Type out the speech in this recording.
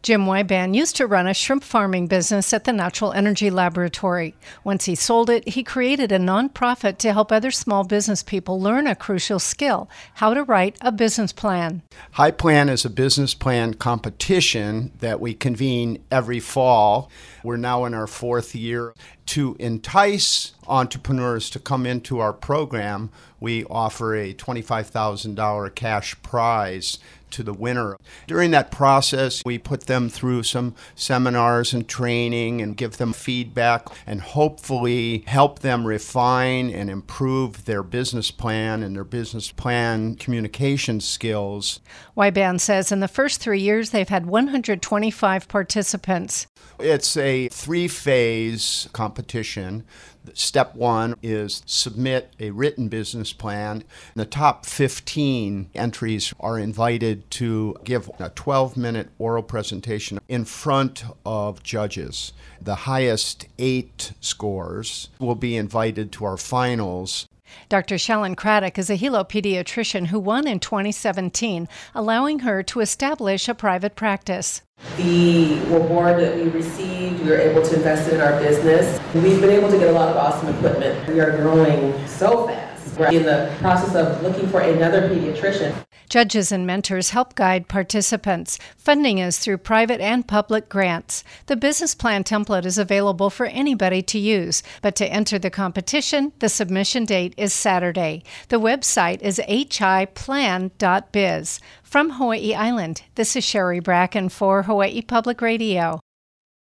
Jim Wyban used to run a shrimp farming business at the Natural Energy Laboratory. Once he sold it, he created a nonprofit to help other small business people learn a crucial skill, how to write a business plan. High Plan is a business plan competition that we convene every fall. We're now in our fourth year. To entice entrepreneurs to come into our program, we offer a $25,000 cash prize to the winner. During that process, we put them through some seminars and training and give them feedback and hopefully help them refine and improve their business plan and their business plan communication skills. Wyban says in the first 3 years, they've had 125 participants. It's a three-phase competition. Step one is submit a written business plan. The top 15 entries are invited to give a 12-minute oral presentation in front of judges. The highest 8 scores will be invited to our finals. Dr. Shalyn Craddock is a helopediatrician who won in 2017, allowing her to establish a private practice. The reward that we received, we were able to invest in our business. We've been able to get a lot of awesome equipment. We are growing so fast. We're in the process of looking for another pediatrician. Judges and mentors help guide participants. Funding is through private and public grants. The business plan template is available for anybody to use, but to enter the competition, the submission date is Saturday. The website is hiplan.biz. From Hawaii Island, this is Sherry Bracken for Hawaii Public Radio.